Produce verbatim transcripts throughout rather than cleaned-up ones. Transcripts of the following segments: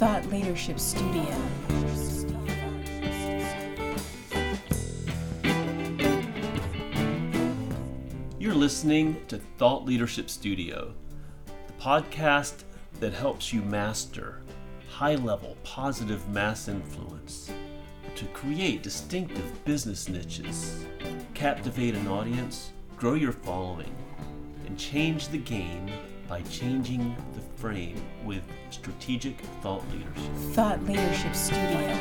Thought Leadership Studio. You're listening to Thought Leadership Studio, the podcast that helps you master high-level positive mass influence to create distinctive business niches, captivate an audience, grow your following, and change the game by changing the frame with strategic thought leadership. Thought Leadership Studio.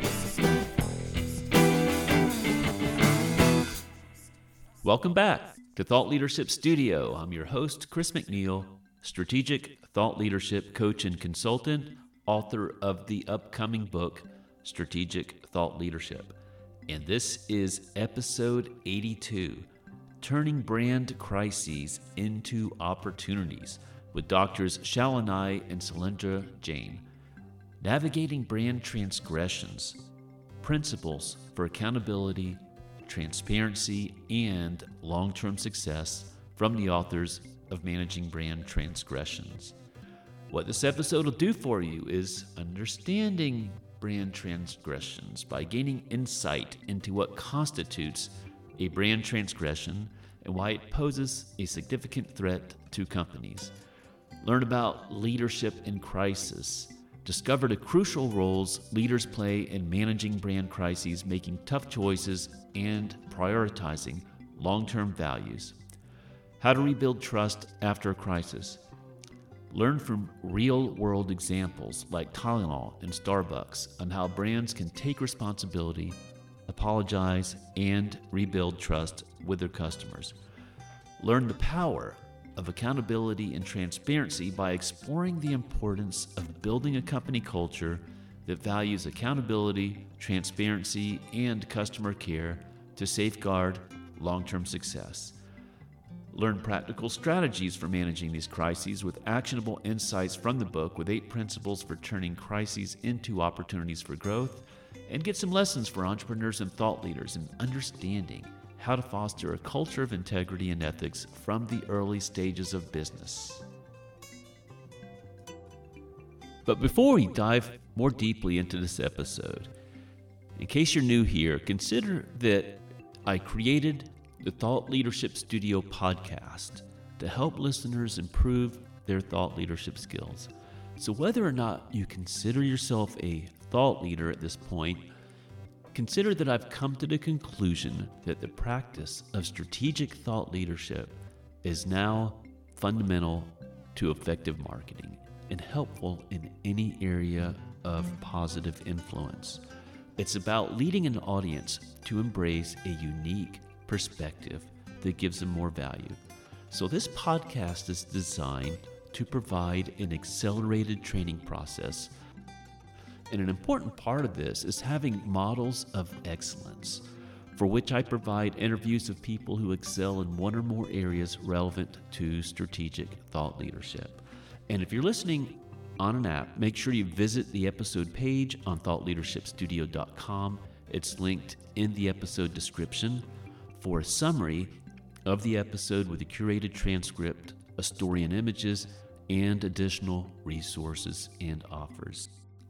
Welcome back to Thought Leadership Studio. I'm your host, Chris McNeil, strategic thought leadership coach and consultant, author of the upcoming book, Strategic Thought Leadership. And this is episode eighty-two, Turning Brand Crises into Opportunities, with Doctors Shalanai and Shailendra Jain. Navigating Brand Transgressions, Principles for Accountability, Transparency, and Long-Term Success, from the authors of Managing Brand Transgressions. What this episode will do for you is understanding brand transgressions by gaining insight into what constitutes a brand transgression and why it poses a significant threat to companies. Learn about leadership in crisis. Discover the crucial roles leaders play in managing brand crises, making tough choices, and prioritizing long-term values. How to rebuild trust after a crisis. Learn from real-world examples like Tylenol and Starbucks on how brands can take responsibility, apologize, and rebuild trust with their customers. Learn the power of accountability and transparency by exploring the importance of building a company culture that values accountability, transparency, and customer care to safeguard long-term success. Learn practical strategies for managing these crises with actionable insights from the book with eight principles for turning crises into opportunities for growth, and get some lessons for entrepreneurs and thought leaders in understanding how to foster a culture of integrity and ethics from the early stages of business. But before we dive more deeply into this episode, in case you're new here, consider that I created the Thought Leadership Studio podcast to help listeners improve their thought leadership skills. So whether or not you consider yourself a thought leader at this point, consider that I've come to the conclusion that the practice of strategic thought leadership is now fundamental to effective marketing and helpful in any area of positive influence. It's about leading an audience to embrace a unique perspective that gives them more value. So this podcast is designed to provide an accelerated training process. And an important part of this is having models of excellence, for which I provide interviews of people who excel in one or more areas relevant to strategic thought leadership. And if you're listening on an app, make sure you visit the episode page on thought leadership studio dot com. It's linked in the episode description for a summary of the episode with a curated transcript, a story and images, and additional resources and offers.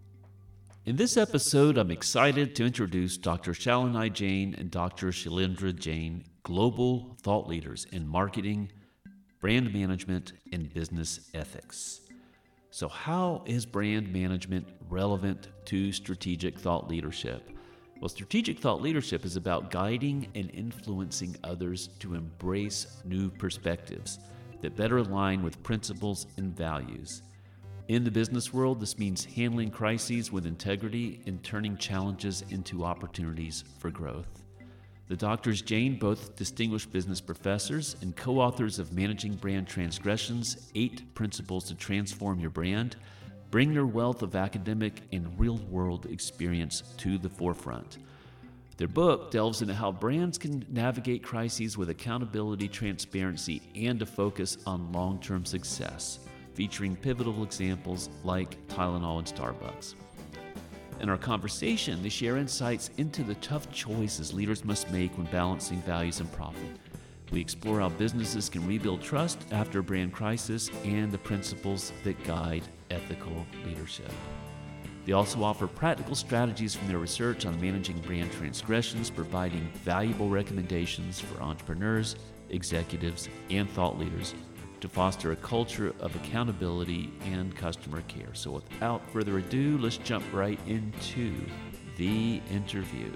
In this episode, I'm excited to introduce Doctor Shalanai Jain and Doctor Shailendra Jain, global thought leaders in marketing, brand management, and business ethics. So how is brand management relevant to strategic thought leadership? Well, strategic thought leadership is about guiding and influencing others to embrace new perspectives that better align with principles and values. In the business world, this means handling crises with integrity and turning challenges into opportunities for growth. The Doctors Jain, both distinguished business professors and co-authors of Managing Brand Transgressions, Eight Principles to Transform Your Brand, bring their wealth of academic and real-world experience to the forefront. Their book delves into how brands can navigate crises with accountability, transparency, and a focus on long-term success, featuring pivotal examples like Tylenol and Starbucks. In our conversation, they share insights into the tough choices leaders must make when balancing values and profit. We explore how businesses can rebuild trust after a brand crisis and the principles that guide ethical leadership. They also offer practical strategies from their research on managing brand transgressions, providing valuable recommendations for entrepreneurs, executives, and thought leaders to foster a culture of accountability and customer care. So without further ado, let's jump right into the interview.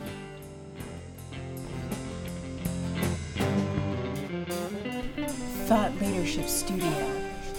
Thought Leadership Studio.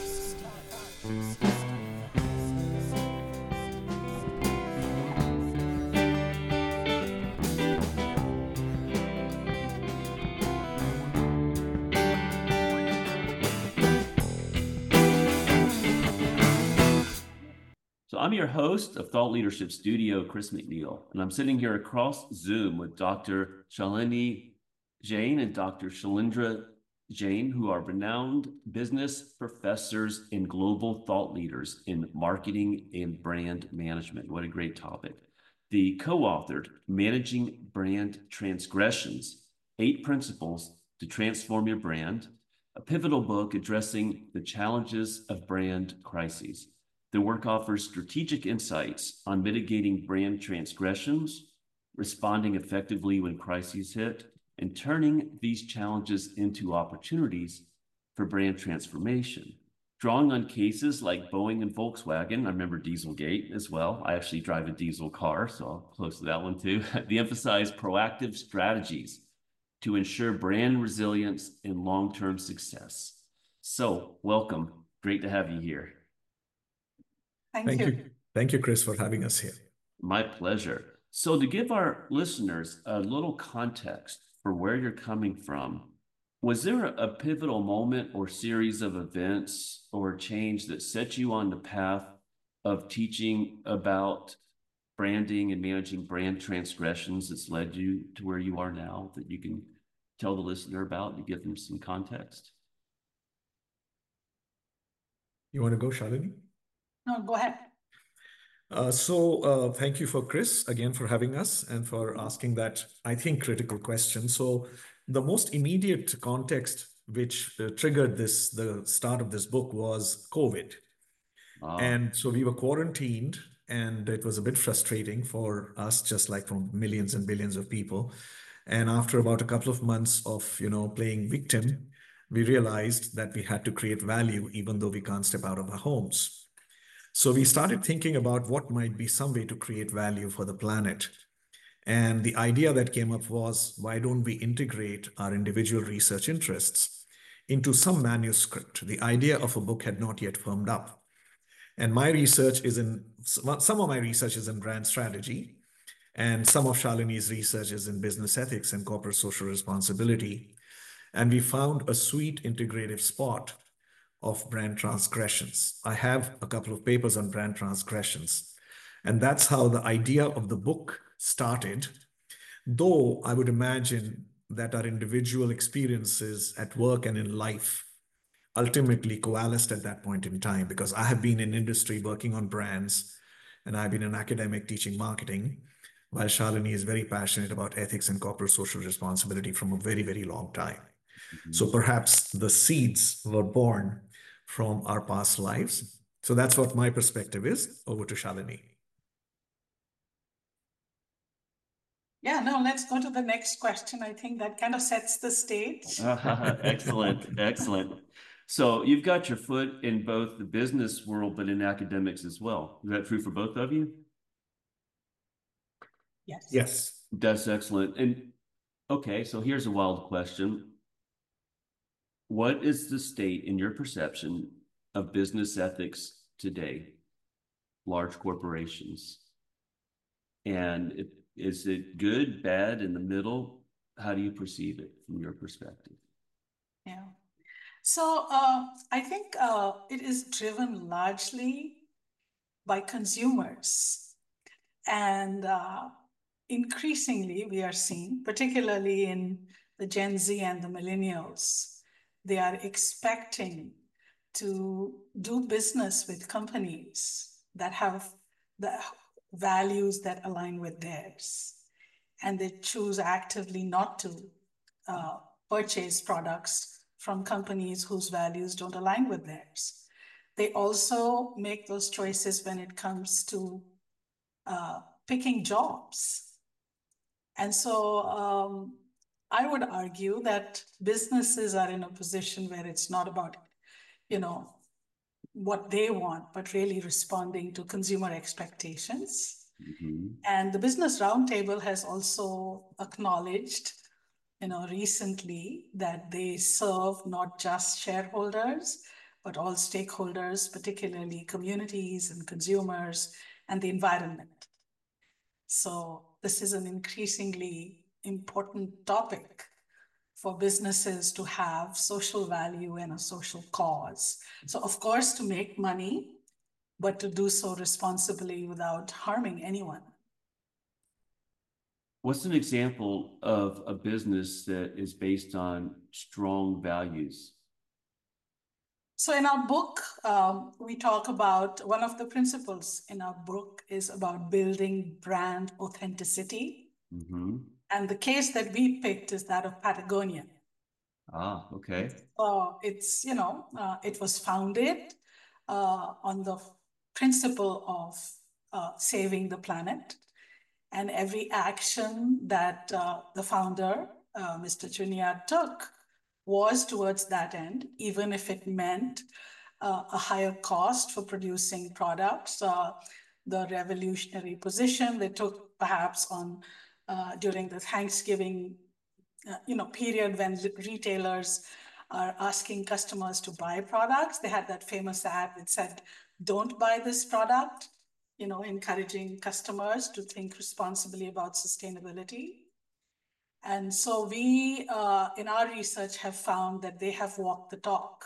So I'm your host of Thought Leadership Studio, Chris McNeil, and I'm sitting here across Zoom with Doctor Shalini Jain and Doctor Shalindra Jain, who are renowned business professors and global thought leaders in marketing and brand management. What a great topic. The co-authored Managing Brand Transgressions, Eight Principles to Transform Your Brand, a pivotal book addressing the challenges of brand crises. The work offers strategic insights on mitigating brand transgressions, responding effectively when crises hit, and turning these challenges into opportunities for brand transformation. Drawing on cases like Boeing and Volkswagen, I remember Dieselgate as well. I actually drive a diesel car, so I'll close to that one too. They emphasize proactive strategies to ensure brand resilience and long-term success. So, welcome. Great to have you here. Thank, Thank you. you. Thank you, Chris, for having us here. My pleasure. So to give our listeners a little context for where you're coming from, was there a pivotal moment or series of events or change that set you on the path of teaching about branding and managing brand transgressions that's led you to where you are now that you can tell the listener about and give them some context? You want to go, Shalini? No, go ahead. Uh, so uh, thank you for Chris again for having us and for asking that, I think, critical question. So the most immediate context which uh, triggered this, the start of this book was COVID. Wow. And so we were quarantined and it was a bit frustrating for us, just like for millions and billions of people. And after about a couple of months of, you know, playing victim, we realized that we had to create value even though we can't step out of our homes. So we started thinking about what might be some way to create value for the planet. And the idea that came up was, why don't we integrate our individual research interests into some manuscript? The idea of a book had not yet firmed up. And my research is in, some of my research is in brand strategy, and some of Shalini's research is in business ethics and corporate social responsibility. And we found a sweet integrative spot of brand transgressions. I have a couple of papers on brand transgressions, and that's how the idea of the book started. Though I would imagine that our individual experiences at work and in life ultimately coalesced at that point in time, because I have been in industry working on brands and I've been an academic teaching marketing, while Shalini is very passionate about ethics and corporate social responsibility from a very, very long time. Mm-hmm. So perhaps the seeds were born from our past lives. So that's what my perspective is. Over to Shalini. Yeah, no, let's go to the next question. I think that kind of sets the stage. Excellent, excellent. So you've got your foot in both the business world, but in academics as well. Is that true for both of you? Yes. Yes. That's excellent. And okay, so here's a wild question. What is the state, in your perception, of business ethics today? Large corporations. And it, is it good, bad, in the middle? How do you perceive it from your perspective? Yeah. So uh, I think uh, it is driven largely by consumers. And uh, increasingly, we are seeing, particularly in the Gen Z and the millennials, they are expecting to do business with companies that have the values that align with theirs. And they choose actively not to uh, purchase products from companies whose values don't align with theirs. They also make those choices when it comes to uh, picking jobs. And so um, I would argue that businesses are in a position where it's not about, you know, what they want, but really responding to consumer expectations. Mm-hmm. And the Business Roundtable has also acknowledged, you know, recently that they serve not just shareholders, but all stakeholders, particularly communities and consumers and the environment. So this is an increasingly important topic for businesses to have social value and a social cause. So of course, to make money, but to do so responsibly without harming anyone. What's an example of a business that is based on strong values? So in our book, um, we talk about one of the principles in our book is about building brand authenticity. Mm-hmm. And the case that we picked is that of Patagonia. Ah, okay. Uh, it's, you know, uh, it was founded uh, on the principle of uh, saving the planet. And every action that uh, the founder, uh, Mister Chunia, took was towards that end, even if it meant uh, a higher cost for producing products. Uh, the revolutionary position they took perhaps on uh, during the Thanksgiving uh, you know, period when retailers are asking customers to buy products. They had that famous ad that said, "Don't buy this product," you know, encouraging customers to think responsibly about sustainability. And so we, uh, in our research, have found that they have walked the talk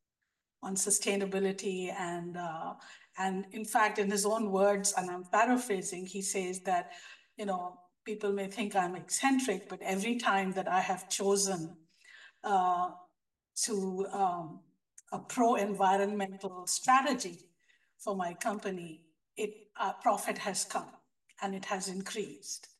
on sustainability. And, uh, and in fact, in his own words, and I'm paraphrasing, he says that, you know, people may think I'm eccentric, but every time that I have chosen uh, to um, a pro-environmental strategy for my company, it uh, profit has come and it has increased.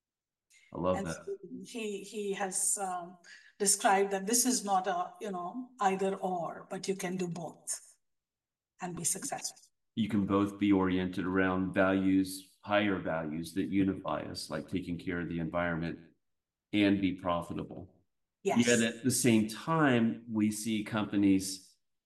I love and that. So he he has um, described that this is not a you know either or, but you can do both and be successful. You can both be oriented around values, higher values that unify us, like taking care of the environment, and be profitable. Yes. Yet at the same time, we see companies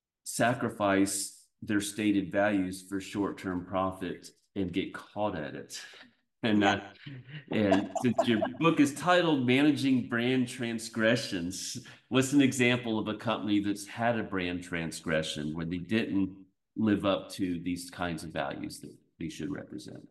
sacrifice their stated values for short-term profit and get caught at it. And yeah. uh, and since your book is titled Managing Brand Transgressions, what's an example of a company that's had a brand transgression where they didn't live up to these kinds of values that they should represent?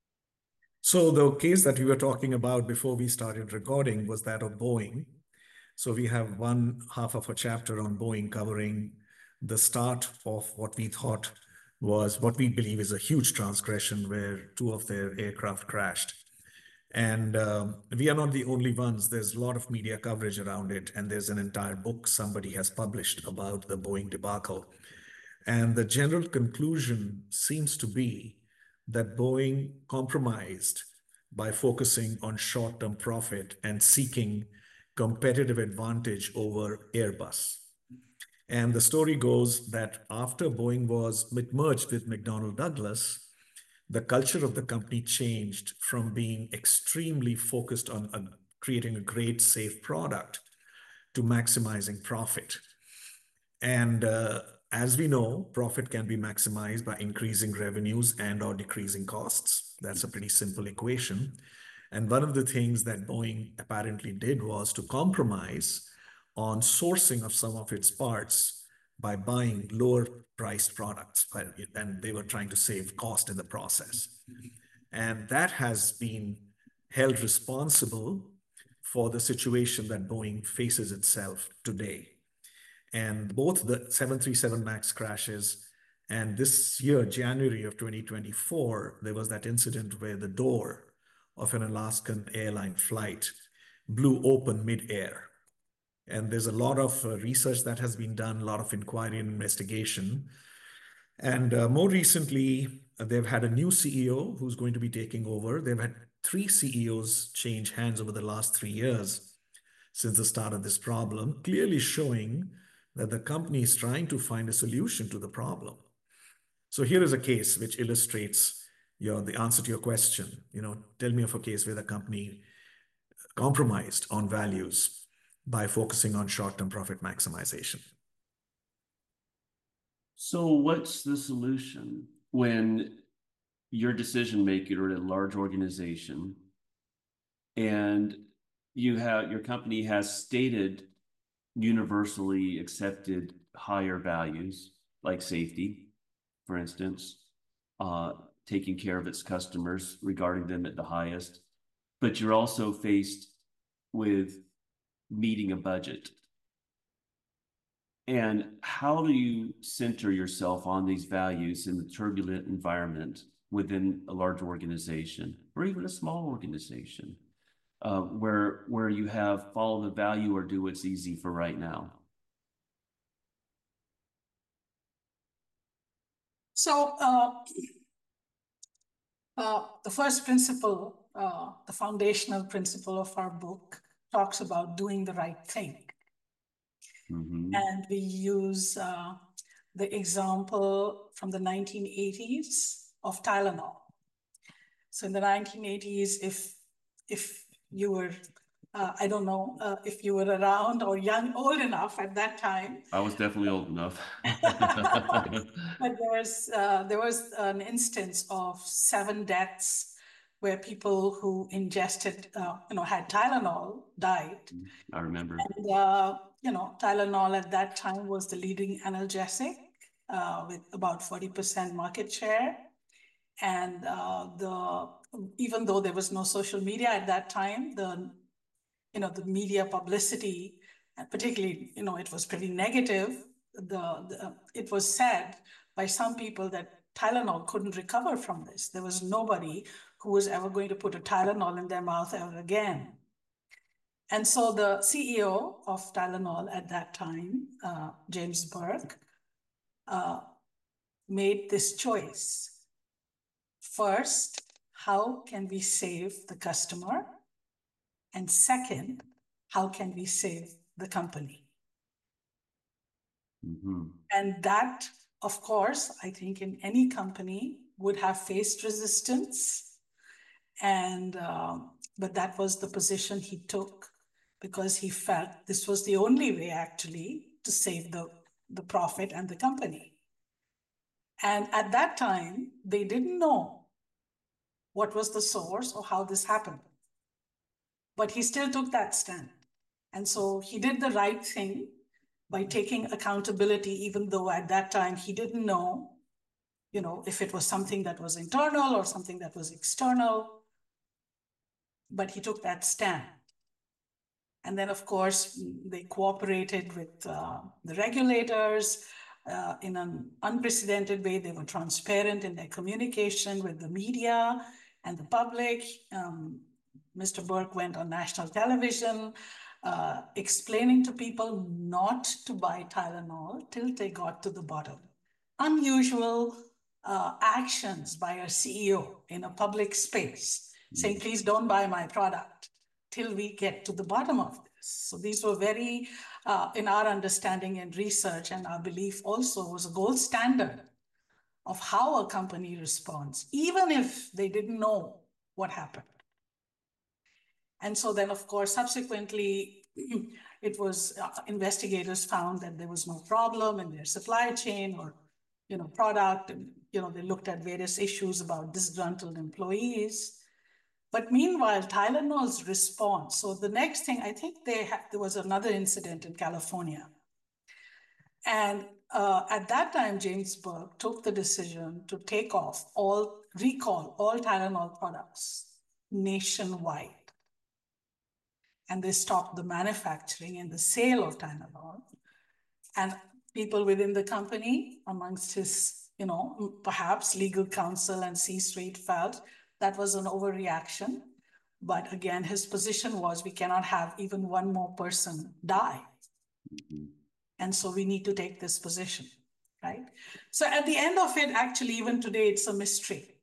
So the case that we were talking about before we started recording was that of Boeing. So we have one half of a chapter on Boeing covering the start of what we thought was what we believe is a huge transgression where two of their aircraft crashed. And um, we are not the only ones. There's a lot of media coverage around it. And there's an entire book somebody has published about the Boeing debacle. And the general conclusion seems to be that Boeing compromised by focusing on short-term profit and seeking competitive advantage over Airbus. And the story goes that after Boeing was merged with McDonnell Douglas, the culture of the company changed from being extremely focused on a, creating a great, safe product to maximizing profit. And uh, as we know, profit can be maximized by increasing revenues and or decreasing costs. That's a pretty simple equation. And one of the things that Boeing apparently did was to compromise on sourcing of some of its parts by buying lower priced products, and they were trying to save cost in the process. And that has been held responsible for the situation that Boeing faces itself today. And both the seven thirty-seven MAX crashes and this year, January of twenty twenty-four, there was that incident where the door of an Alaskan airline flight blew open mid-air. And there's a lot of uh, research that has been done, a lot of inquiry and investigation. And uh, more recently, uh, they've had a new C E O who's going to be taking over. They've had three C E Os change hands over the last three years since the start of this problem, clearly showing that the company is trying to find a solution to the problem. So here is a case which illustrates your the answer to your question. You know, tell me of a case where the company compromised on values by focusing on short-term profit maximization. So what's the solution when you're a decision maker at a large organization and you have your company has stated universally accepted higher values like safety, for instance, uh, taking care of its customers, regarding them at the highest, but you're also faced with meeting a budget. And how do you center yourself on these values in the turbulent environment within a large organization or even a small organization uh, where, where you have follow the value or do what's easy for right now? So uh, uh, the first principle, uh, the foundational principle of our book talks about doing the right thing. Mm-hmm. And we use uh, the example from the nineteen eighties of Tylenol. So in the nineteen eighties, if, if you were, uh, I don't know uh, if you were around or young, old enough at that time. I was definitely old enough. But there was, uh, there was an instance of seven deaths where people who ingested, uh, you know, had Tylenol died. I remember. And, uh, you know, Tylenol at that time was the leading analgesic uh, with about forty percent market share. And uh, the even though there was no social media at that time, the, you know, the media publicity, and particularly, you know, it was pretty negative. The, the it was said by some people that Tylenol couldn't recover from this. There was nobody who was ever going to put a Tylenol in their mouth ever again. And so the C E O of Tylenol at that time, uh, James Burke, uh, made this choice. First, how can we save the customer? And second, how can we save the company? Mm-hmm. And that, of course, I think in any company would have faced resistance. And, um, but that was the position he took because he felt this was the only way actually to save the, the profit and the company. And at that time, they didn't know what was the source or how this happened. But he still took that stand. And so he did the right thing by taking accountability, even though at that time he didn't know, you know, if it was something that was internal or something that was external. But he took that stand. And then, of course, they cooperated with uh, the regulators uh, in an unprecedented way. They were transparent in their communication with the media and the public. Um, Mister Burke went on national television uh, explaining to people not to buy Tylenol till they got to the bottom. Unusual uh, actions by a C E O in a public space, saying, please don't buy my product till we get to the bottom of this. So these were very, uh, in our understanding and research and our belief also was a gold standard of how a company responds, even if they didn't know what happened. And so then, of course, subsequently, it was, uh, investigators found that there was no problem in their supply chain or, you know, product. And, you know, they looked at various issues about disgruntled employees. But meanwhile, Tylenol's response, so the next thing, I think they had, there was another incident in California. And uh, at that time, James Burke took the decision to take off all, recall all Tylenol products nationwide. And they stopped the manufacturing and the sale of Tylenol. And people within the company, amongst his, you know, perhaps legal counsel and C-suite felt that was an overreaction. But again, his position was we cannot have even one more person die. Mm-hmm. And so we need to take this position, right? So at the end of it, actually, even today, it's a mystery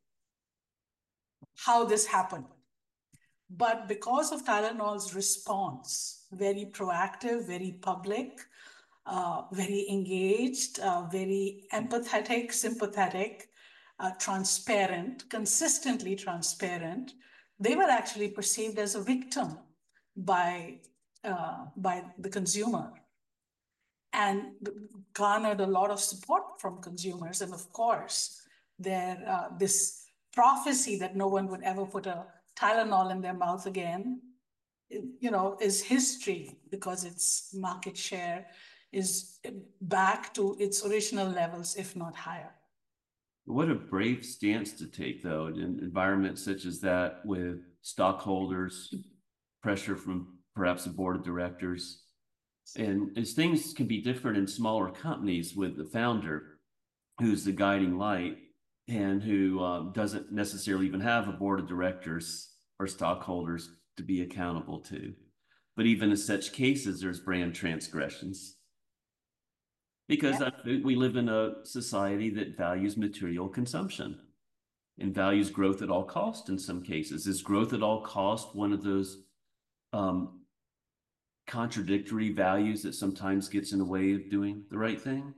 how this happened. But because of Tylenol's response, very proactive, very public, uh, very engaged, uh, very empathetic, sympathetic, uh, transparent, consistently transparent, they were actually perceived as a victim by, uh, by the consumer, and garnered a lot of support from consumers. And of course, there, uh, this prophecy that no one would ever put a Tylenol in their mouth again, you know, is history, because its market share is back to its original levels, if not higher. What a brave stance to take, though, in environments such as that, with stockholders, pressure from perhaps the board of directors. And as things can be different in smaller companies, with the founder who's the guiding light and who uh, doesn't necessarily even have a board of directors or stockholders to be accountable to. But even in such cases, there's brand transgressions. Because yeah. we live in a society that values material consumption and values growth at all cost in some cases. Is growth at all cost one of those um, contradictory values that sometimes gets in the way of doing the right thing?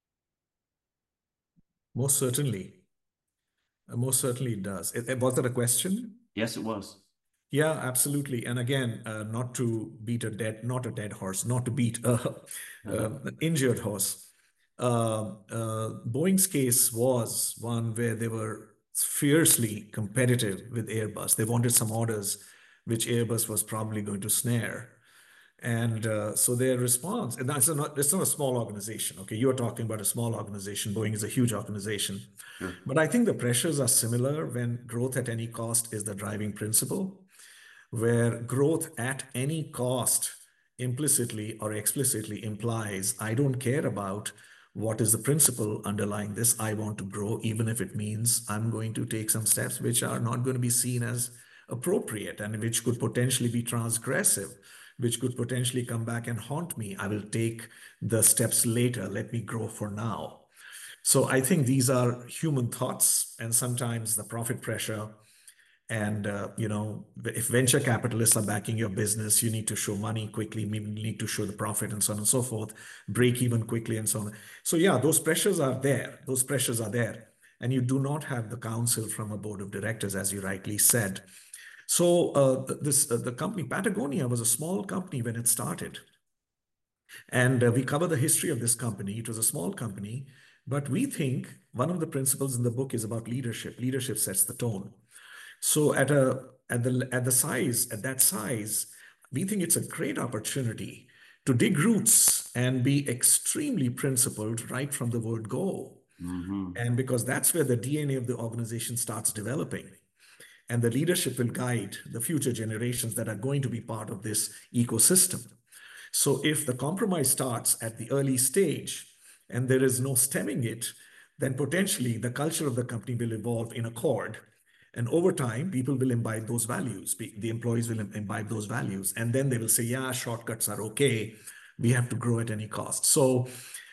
Most certainly. Most certainly it does. It, was that a question? Yes, it was. Yeah, absolutely. And again, uh, not to beat a dead, not a dead horse, not to beat a, uh-huh. uh, an injured horse. Uh, uh, Boeing's case was one where they were fiercely competitive with Airbus. They wanted some orders which Airbus was probably going to snare. And uh, so their response, and that's not, it's not a small organization. Okay, you're talking about a small organization. Boeing is a huge organization. Sure. But I think the pressures are similar when growth at any cost is the driving principle, where growth at any cost implicitly or explicitly implies, I don't care about what is the principle underlying this. I want to grow, even if it means I'm going to take some steps which are not going to be seen as appropriate and which could potentially be transgressive, which could potentially come back and haunt me. I will take the steps later. Let me grow for now. So I think these are human thoughts, and sometimes the profit pressure. And, uh, you know, if venture capitalists are backing your business, you need to show money quickly, you need to show the profit and so on and so forth, break even quickly and so on. So yeah, those pressures are there. Those pressures are there. And you do not have the counsel from a board of directors, as you rightly said. So uh, this uh, the company Patagonia was a small company when it started. And uh, we cover the history of this company. It was a small company, but we think one of the principles in the book is about leadership. Leadership sets the tone. So at a at the at the size, at that size, we think it's a great opportunity to dig roots and be extremely principled right from the word go. Mm-hmm. And because that's where the D N A of the organization starts developing. And the leadership will guide the future generations that are going to be part of this ecosystem. So if the compromise starts at the early stage and there is no stemming it, then potentially the culture of the company will evolve in accord. And over time, people will imbibe those values. The employees will imbibe those values. And then they will say, yeah, shortcuts are okay. We have to grow at any cost. So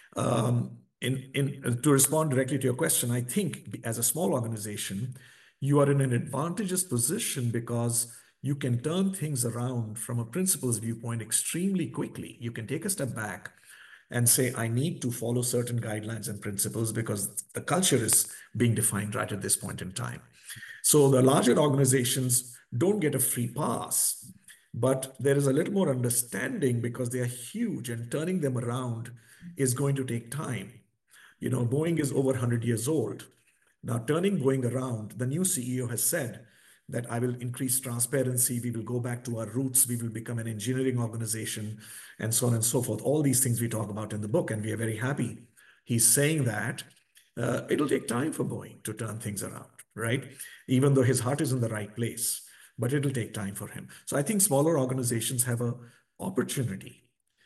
um, in, in, to respond directly to your question, I think as a small organization, you are in an advantageous position because you can turn things around from a principles viewpoint extremely quickly. You can take a step back and say, I need to follow certain guidelines and principles because the culture is being defined right at this point in time. So the larger organizations don't get a free pass, but there is a little more understanding because they are huge, and turning them around is going to take time. You know, Boeing is over one hundred years old. Now, turning Boeing around, the new C E O has said that I will increase transparency, we will go back to our roots, we will become an engineering organization, and so on and so forth. All these things we talk about in the book, and we are very happy. He's saying that uh, it'll take time for Boeing to turn things around, right? Even though his heart is in the right place, but it'll take time for him. So I think smaller organizations have an opportunity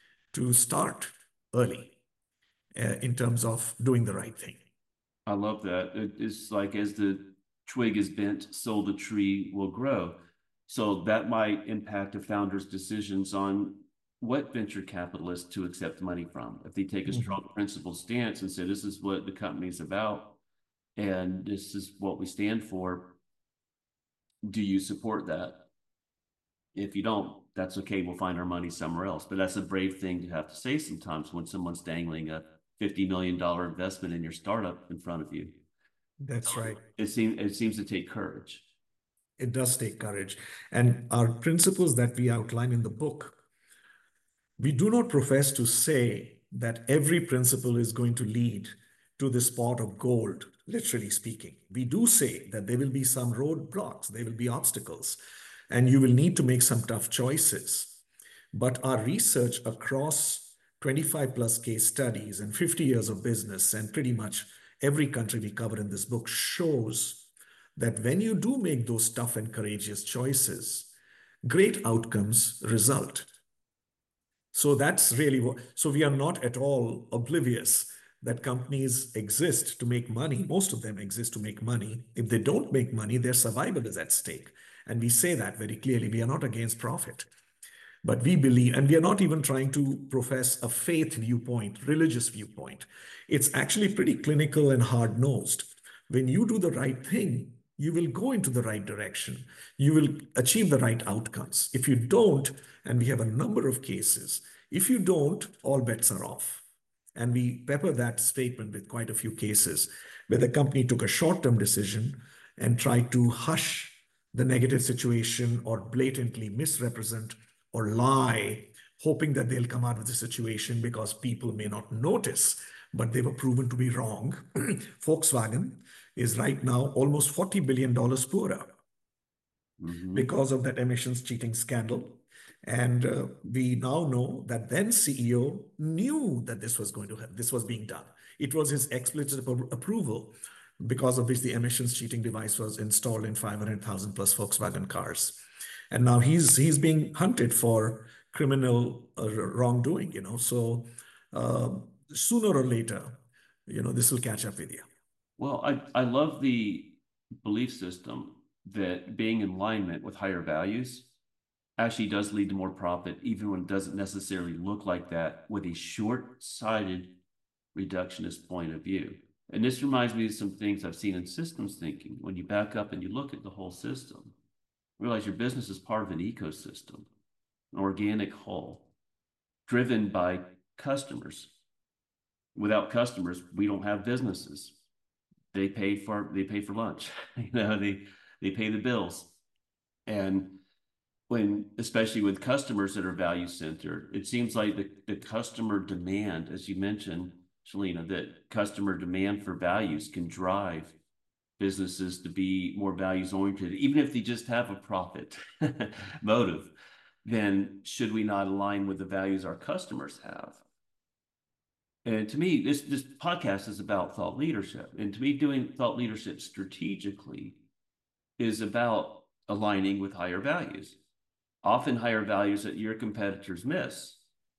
to start early uh, in terms of doing the right thing. I love that. It's like, as the twig is bent, so the tree will grow. So that might impact a founder's decisions on what venture capitalists to accept money from. If they take a strong mm-hmm. principled stance and say, this is what the company's about, and this is what we stand for, do you support that? If you don't, that's okay, we'll find our money somewhere else. But that's a brave thing to have to say sometimes when someone's dangling a fifty million dollars investment in your startup in front of you. That's right. It seems it seems to take courage. It does take courage. And our principles that we outline in the book, we do not profess to say that every principle is going to lead to this pot of gold, literally speaking. We do say that there will be some roadblocks, there will be obstacles, and you will need to make some tough choices. But our research across twenty-five plus case studies and fifty years of business and pretty much every country we cover in this book shows that when you do make those tough and courageous choices, great outcomes result. So that's really what, so we are not at all oblivious that companies exist to make money. Most of them exist to make money. If they don't make money, their survival is at stake. And we say that very clearly. We are not against profit. But we believe, and we are not even trying to profess a faith viewpoint, religious viewpoint. It's actually pretty clinical and hard-nosed. When you do the right thing, you will go into the right direction. You will achieve the right outcomes. If you don't, and we have a number of cases, if you don't, all bets are off. And we pepper that statement with quite a few cases where the company took a short-term decision and tried to hush the negative situation or blatantly misrepresent or lie, hoping that they'll come out of the situation because people may not notice, but they were proven to be wrong. Volkswagen is right now almost forty billion dollars poorer mm-hmm. because of that emissions cheating scandal. And uh, we now know that then C E O knew that this was going to happen, this was being done. It was his explicit approval, because of which the emissions cheating device was installed in five hundred thousand plus Volkswagen cars. And now he's he's being hunted for criminal uh, wrongdoing, you know. So uh, sooner or later, you know, this will catch up with you. Well, I, I love the belief system that being in alignment with higher values actually does lead to more profit, even when it doesn't necessarily look like that with a short-sighted reductionist point of view. And this reminds me of some things I've seen in systems thinking. When you back up and you look at the whole system, realize your business is part of an ecosystem, an organic whole, driven by customers. Without customers, we don't have businesses. They pay for they pay for lunch, you know, they they pay the bills. And when, especially with customers that are value centered, it seems like the, the customer demand, as you mentioned, Shalina, that customer demand for values can drive businesses to be more values oriented, even if they just have a profit motive. Then should we not align with the values our customers have? And to me, this, this podcast is about thought leadership. And to me, doing thought leadership strategically is about aligning with higher values, often higher values that your competitors miss,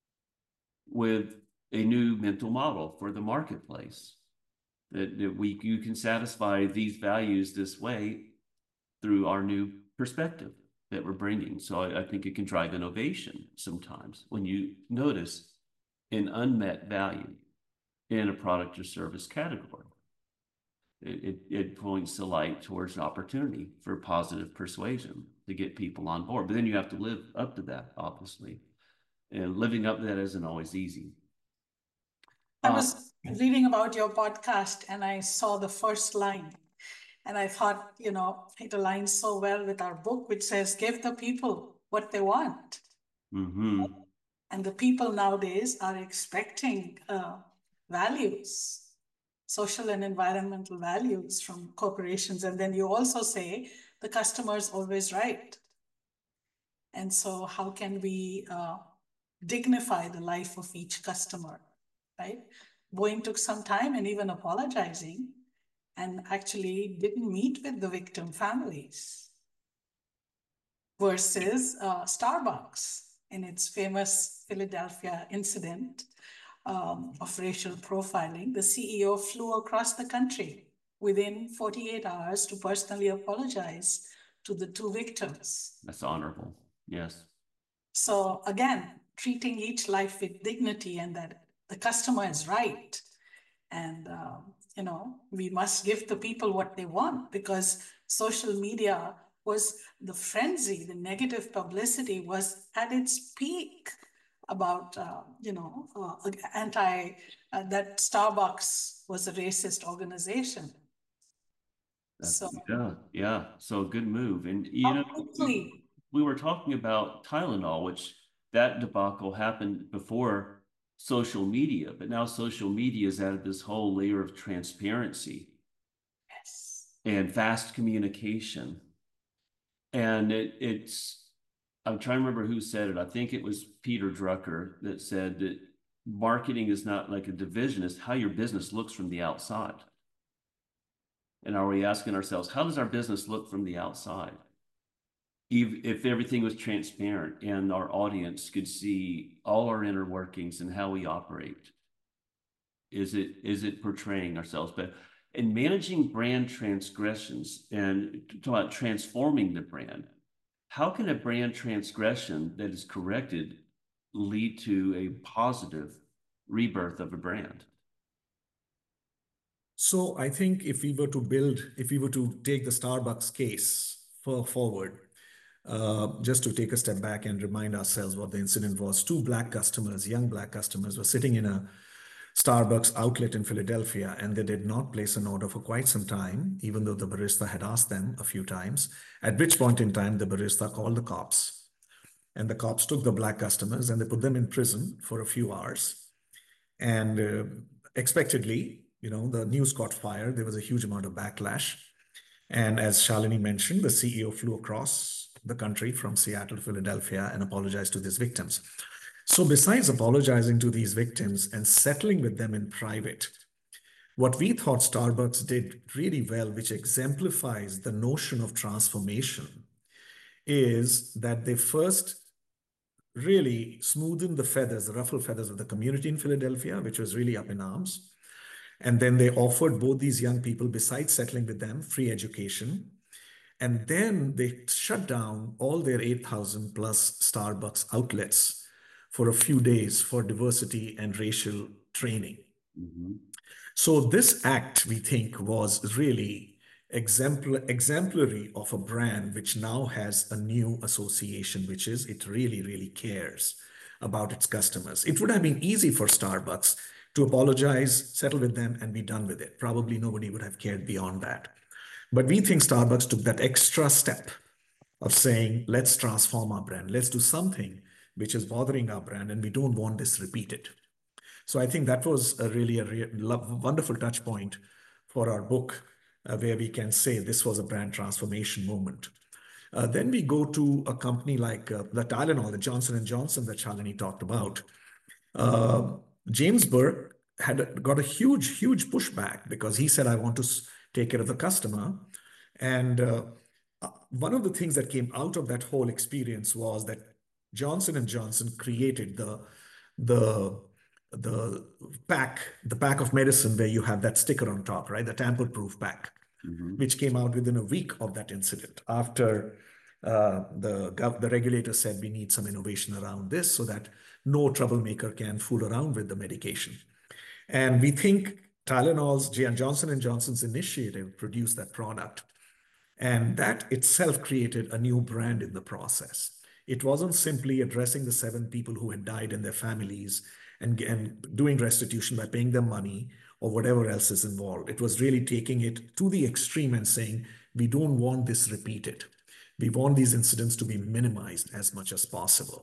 with a new mental model for the marketplace. That, that we you can satisfy these values this way through our new perspective that we're bringing. So I, I think it can drive innovation sometimes when you notice an unmet value in a product or service category. It, it, it points the light towards an opportunity for positive persuasion to get people on board. But then you have to live up to that, obviously. And living up to that isn't always easy. I was reading about your podcast and I saw the first line and I thought, you know, it aligns so well with our book, which says, give the people what they want. Mm-hmm. And the people nowadays are expecting uh, values, social and environmental values from corporations. And then you also say the customer is always right. And so how can we uh, dignify the life of each customer? Right? Boeing took some time and even apologizing and actually didn't meet with the victim families versus uh, Starbucks in its famous Philadelphia incident um, of racial profiling. The C E O flew across the country within forty-eight hours to personally apologize to the two victims. That's honorable, yes. So again, treating each life with dignity and that the customer is right. And, um, you know, we must give the people what they want because social media was the frenzy, the negative publicity was at its peak about, uh, you know, uh, anti, uh, that Starbucks was a racist organization. That's, So, yeah, yeah. So good move. And you know, we, quickly. we were talking about Tylenol, which that debacle happened before social media, but now social media has added this whole layer of transparency Yes. and fast communication. And it, it's, I'm trying to remember who said it. I think it was Peter Drucker that said that marketing is not like a division, it's how your business looks from the outside. And are we asking ourselves, how does our business look from the outside? If, if everything was transparent and our audience could see all our inner workings and how we operate, is it is it portraying ourselves? But in managing brand transgressions and talk about transforming the brand, how can a brand transgression that is corrected lead to a positive rebirth of a brand? So I think if we were to build, if we were to take the Starbucks case for forward, uh, just to take a step back and remind ourselves what the incident was. Two black customers, young black customers, were sitting in a Starbucks outlet in Philadelphia, and they did not place an order for quite some time, even though the barista had asked them a few times, at which point in time the barista called the cops. And the cops took the black customers and they put them in prison for a few hours. And uh, expectedly, you know, the news caught fire. There was a huge amount of backlash. And as Shalini mentioned, the C E O flew across the country from Seattle to Philadelphia and apologized to these victims. So besides apologizing to these victims and settling with them in private, what we thought Starbucks did really well, which exemplifies the notion of transformation, is that they first really smoothened the feathers, the ruffle feathers of the community in Philadelphia, which was really up in arms. And then they offered both these young people, besides settling with them, free education. And then they shut down all their eight thousand plus Starbucks outlets for a few days for diversity and racial training. Mm-hmm. So this act, we think, was really exempl exemplary of a brand which now has a new association, which is it really, really cares about its customers. It would have been easy for Starbucks to apologize, settle with them, and be done with it. Probably nobody would have cared beyond that. But we think Starbucks took that extra step of saying, let's transform our brand. Let's do something which is bothering our brand, and we don't want this repeated. So I think that was a really a re wonderful touch point for our book, uh, where we can say this was a brand transformation moment. Uh, then we go to a company like uh, the Tylenol, the Johnson and Johnson that Shalini talked about. Uh, James Burke had got a huge, huge pushback because he said, I want to take care of the customer. And uh, one of the things that came out of that whole experience was that Johnson and Johnson created the, the, the pack, the pack of medicine where you have that sticker on top, right? The tamper-proof pack, mm-hmm. which came out within a week of that incident after uh, the, the regulator said we need some innovation around this so that no troublemaker can fool around with the medication. And we think Tylenol's, Johnson and Johnson's initiative produced that product. And that itself created a new brand in the process. It wasn't simply addressing the seven people who had died and their families and, and doing restitution by paying them money or whatever else is involved. It was really taking it to the extreme and saying, we don't want this repeated. We want these incidents to be minimized as much as possible.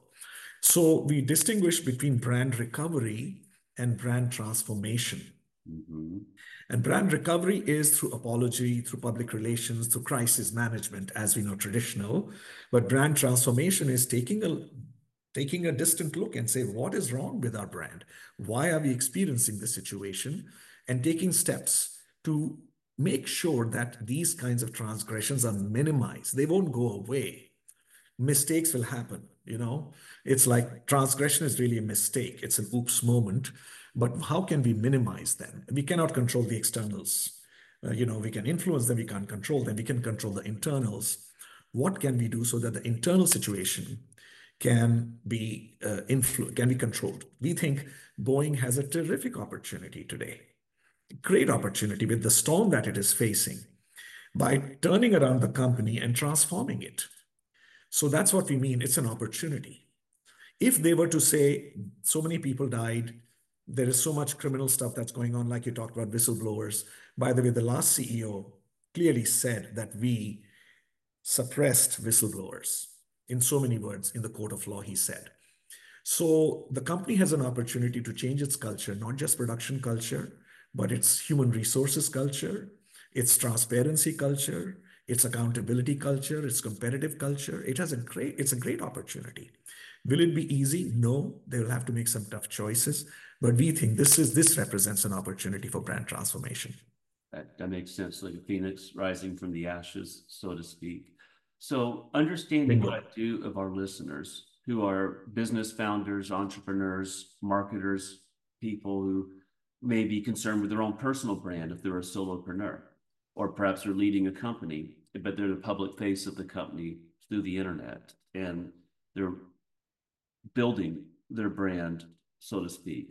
So we distinguish between brand recovery and brand transformation. Mm-hmm. And brand recovery is through apology, through public relations, through crisis management, as we know, traditional. But brand transformation is taking a, taking a distant look and say, what is wrong with our brand? Why are we experiencing this situation? And taking steps to make sure that these kinds of transgressions are minimized. They won't go away. Mistakes will happen, you know? It's like transgression is really a mistake. It's an oops moment. But how can we minimize them? We cannot control the externals. Uh, you know, we can influence them, we can't control them. We can control the internals. What can we do so that the internal situation can be uh, influ- can be controlled? We think Boeing has a terrific opportunity today, great opportunity with the storm that it is facing by turning around the company and transforming it. So that's what we mean. It's an opportunity. If they were to say, so many people died, there is so much criminal stuff that's going on, like you talked about whistleblowers. By the way, the last C E O clearly said that we suppressed whistleblowers. In so many words, in the court of law, he said. So the company has an opportunity to change its culture, not just production culture, but its human resources culture, its transparency culture, its accountability culture, its competitive culture. It has a great, it's a great opportunity. Will it be easy? No, they will have to make some tough choices, but we think this is this represents an opportunity for brand transformation. That, that makes sense, like a phoenix rising from the ashes, so to speak. So understanding Bingo. what I do of our listeners who are business founders, entrepreneurs, marketers, people who may be concerned with their own personal brand if they're a solopreneur, or perhaps they're leading a company, but they're the public face of the company through the internet, and they're building their brand, so to speak.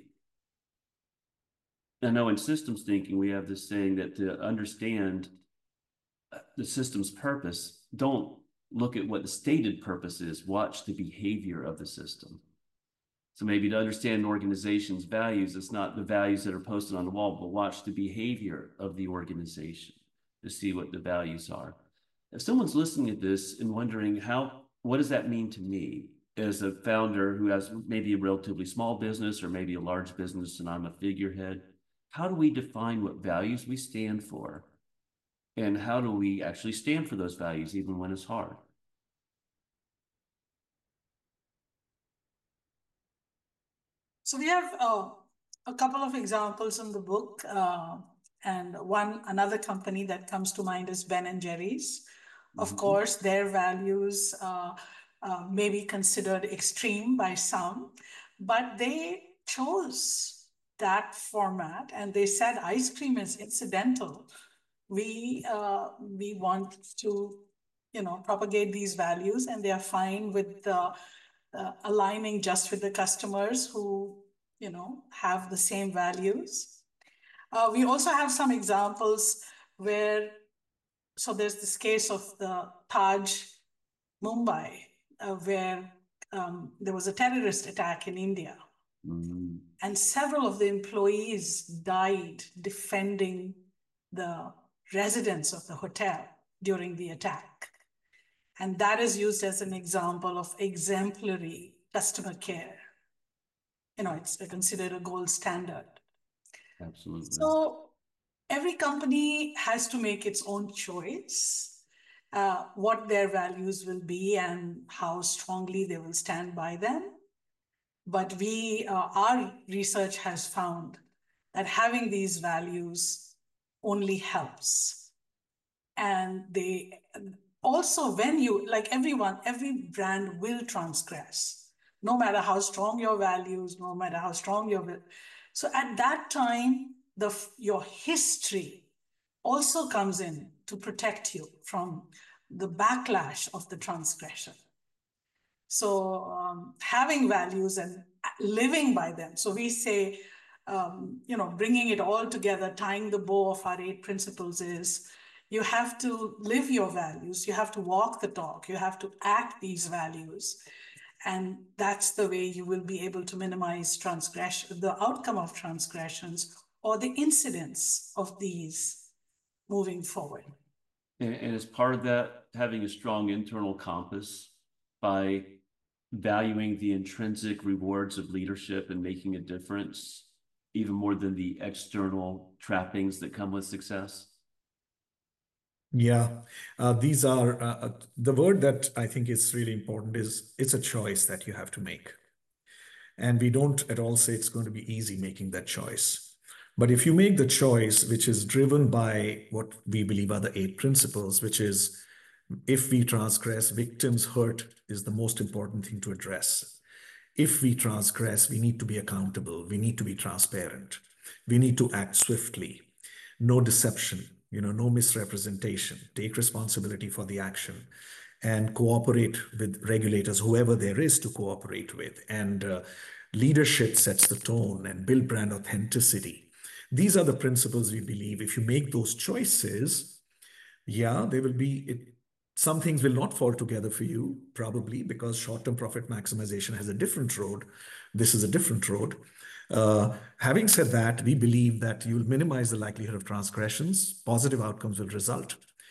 I know in systems thinking, we have this saying that to understand the system's purpose, don't look at what the stated purpose is, watch the behavior of the system. So maybe to understand an organization's values, it's not the values that are posted on the wall, but watch the behavior of the organization to see what the values are. If someone's listening to this and wondering how, what does that mean to me as a founder who has maybe a relatively small business or maybe a large business and I'm a figurehead, how do we define what values we stand for? And how do we actually stand for those values even when it's hard? So we have uh, a couple of examples in the book, uh, and one another company that comes to mind is Ben and Jerry's. Mm-hmm. Of course, their values uh, uh, may be considered extreme by some, but they chose that format and they said ice cream is incidental. We uh, we want to, you know, propagate these values, and they are fine with uh, uh, aligning just with the customers who, you know, have the same values. Uh, we also have some examples where, so there's this case of the Taj Mumbai, uh, where um, there was a terrorist attack in India. Mm-hmm. And several of the employees died defending the residents of the hotel during the attack. And that is used as an example of exemplary customer care. You know, it's considered a gold standard. Absolutely. So every company has to make its own choice, uh, what their values will be and how strongly they will stand by them. But we, uh, our research has found that having these values only helps. And they also, when you, like everyone, every brand will transgress, no matter how strong your values, no matter how strong your, so at that time, the your history also comes in to protect you from the backlash of the transgression. So um, having values and living by them. So we say, um, you know, bringing it all together, tying the bow of our eight principles is, you have to live your values, you have to walk the talk, you have to act these values. And that's the way you will be able to minimize transgression, the outcome of transgressions or the incidence of these moving forward. And, and as part of that, having a strong internal compass by valuing the intrinsic rewards of leadership and making a difference, even more than the external trappings that come with success? Yeah, uh, these are, uh, the word that I think is really important is it's a choice that you have to make. And we don't at all say it's going to be easy making that choice. But if you make the choice, which is driven by what we believe are the eight principles, which is if we transgress, victims' hurt is the most important thing to address. If we transgress, we need to be accountable. We need to be transparent. We need to act swiftly. No deception, you know, no misrepresentation. Take responsibility for the action and cooperate with regulators, whoever there is to cooperate with. And uh, leadership sets the tone and build brand authenticity. These are the principles we believe. If you make those choices, yeah, there will be, it, some things will not fall together for you, probably because short-term profit maximization has a different road. This is a different road. Uh, having said that, we believe that you'll minimize the likelihood of transgressions. Positive outcomes will result.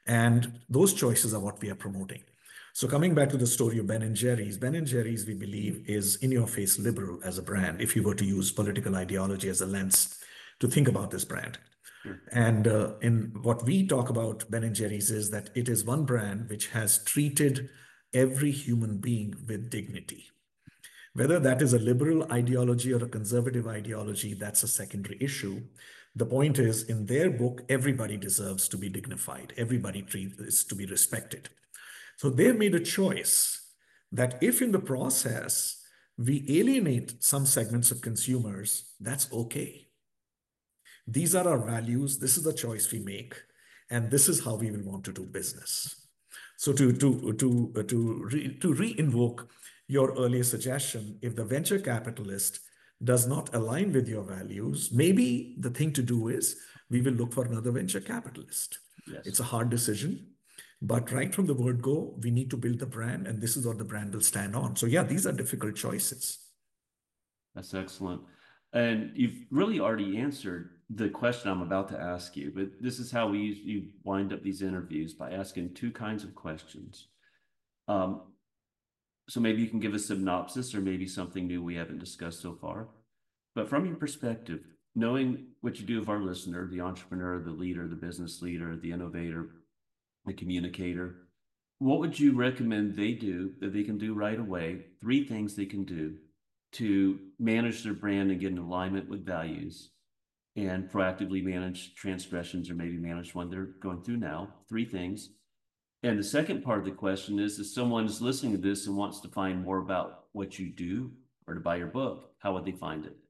And those choices are what we are promoting. So coming back to the story of Ben and Jerry's, Ben and Jerry's, we believe, is in-your-face liberal as a brand, if you were to use political ideology as a lens to think about this brand. Sure. And uh, in what we talk about Ben and Jerry's is that it is one brand which has treated every human being with dignity. Whether that is a liberal ideology or a conservative ideology, that's a secondary issue. The point is, in their book, everybody deserves to be dignified. Everybody is to be respected. So they've made a choice that if in the process we alienate some segments of consumers, that's okay. These are our values. This is the choice we make. And this is how we will want to do business. So to, to, to, uh, to, re, to re-invoke your earlier suggestion, if the venture capitalist does not align with your values, maybe the thing to do is we will look for another venture capitalist. Yes. It's a hard decision, but right from the word go, we need to build the brand, and this is what the brand will stand on. So yeah, these are difficult choices. That's excellent. And you've really already answered the question I'm about to ask you, but this is how we usually wind up these interviews, by asking two kinds of questions. Um, So maybe you can give a synopsis or maybe something new we haven't discussed so far. But from your perspective, knowing what you do of our listener, the entrepreneur, the leader, the business leader, the innovator, the communicator, what would you recommend they do that they can do right away? Three things they can do to manage their brand and get in alignment with values and proactively manage transgressions, or maybe manage one they're going through now. Three things. And the second part of the question is, if someone is listening to this and wants to find more about what you do or to buy your book, how would they find it?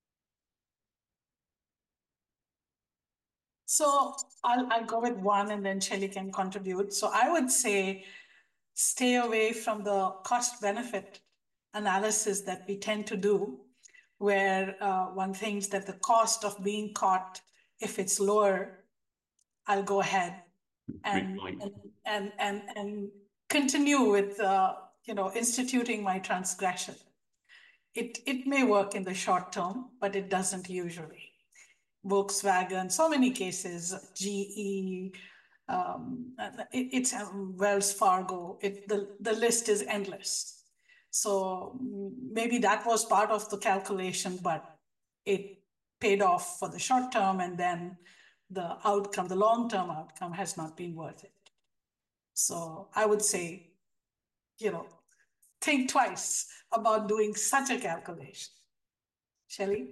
So I'll, I'll go with one and then Shelly can contribute. So I would say stay away from the cost-benefit analysis that we tend to do, where uh, one thinks that the cost of being caught, if it's lower, I'll go ahead and and, and and and continue with uh, you know instituting my transgression. It it may work in the short term, but it doesn't usually. Volkswagen, so many cases, G E, um, it, it's um, Wells Fargo. It the the list is endless. So maybe that was part of the calculation, but it paid off for the short term, and then the outcome, the long-term outcome, has not been worth it. So I would say, you know, think twice about doing such a calculation. Shelly?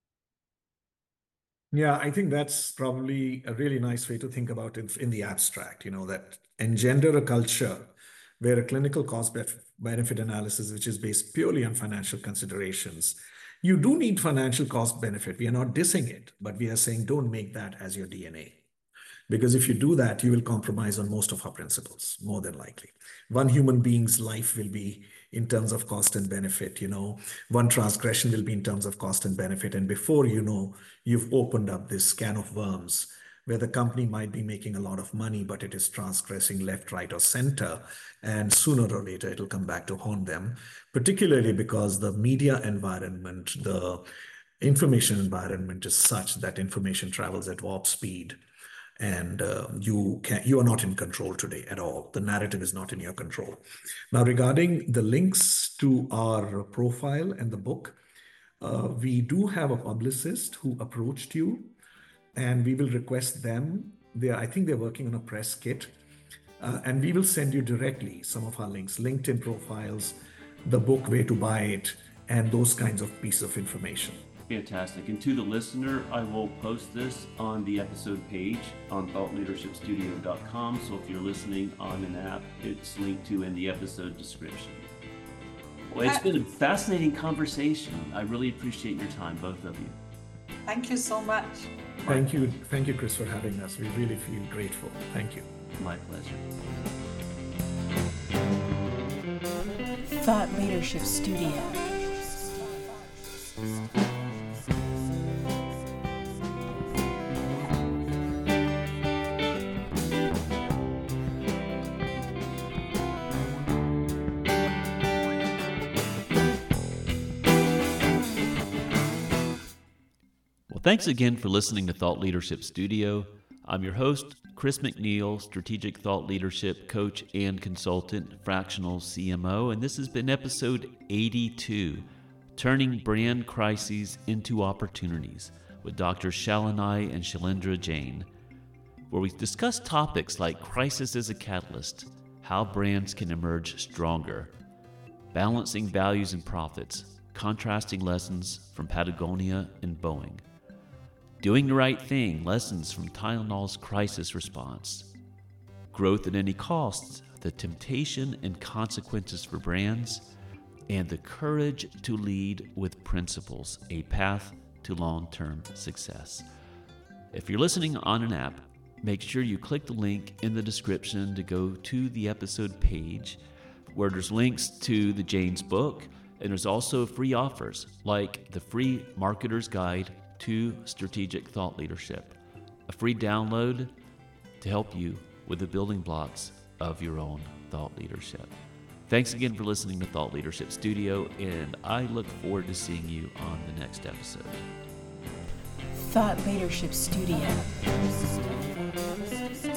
Yeah, I think that's probably a really nice way to think about it in the abstract, you know, that engender a culture where a clinical cost benefit analysis, which is based purely on financial considerations, you do need financial cost benefit. We are not dissing it, but we are saying don't make that as your D N A. Because if you do that, you will compromise on most of our principles, more than likely. One human being's life will be in terms of cost and benefit, you know, one transgression will be in terms of cost and benefit. And before you know, you've opened up this can of worms where the company might be making a lot of money, but it is transgressing left, right, or center. And sooner or later, it'll come back to haunt them, particularly because the media environment, the information environment is such that information travels at warp speed. And uh, you can you are not in control today at all. The narrative is not in your control. Now, regarding the links to our profile and the book, uh, we do have a publicist who approached you, and we will request them. They are, I think they're working on a press kit, uh, and we will send you directly some of our links, LinkedIn profiles, the book, where to buy it, and those kinds of pieces of information. Fantastic. And to the listener, I will post this on the episode page on thought leadership studio dot com. So if you're listening on an app, it's linked to in the episode description. Well, it's been a fascinating conversation. I really appreciate your time, both of you. Thank you so much. Thank you. Thank you, Chris, for having us. We really feel grateful. Thank you. My pleasure. Thought Leadership Studio. Thanks again for listening to Thought Leadership Studio. I'm your host, Chris McNeil, Strategic Thought Leadership Coach and Consultant, Fractional C M O, and this has been episode eighty-two, Turning Brand Crises into Opportunities, with Doctor Shalini and Shailendra Jain, where we discuss topics like crisis as a catalyst, how brands can emerge stronger, balancing values and profits, contrasting lessons from Patagonia and Boeing, doing the right thing, lessons from Tylenol's crisis response, growth at any cost, the temptation and consequences for brands, and the courage to lead with principles, a path to long-term success. If you're listening on an app, make sure you click the link in the description to go to the episode page where there's links to the Jain's book, and there's also free offers like the free Marketer's Guide to Strategic Thought Leadership, a free download to help you with the building blocks of your own thought leadership. Thanks again for listening to Thought Leadership Studio, and I look forward to seeing you on the next episode. Thought Leadership Studio.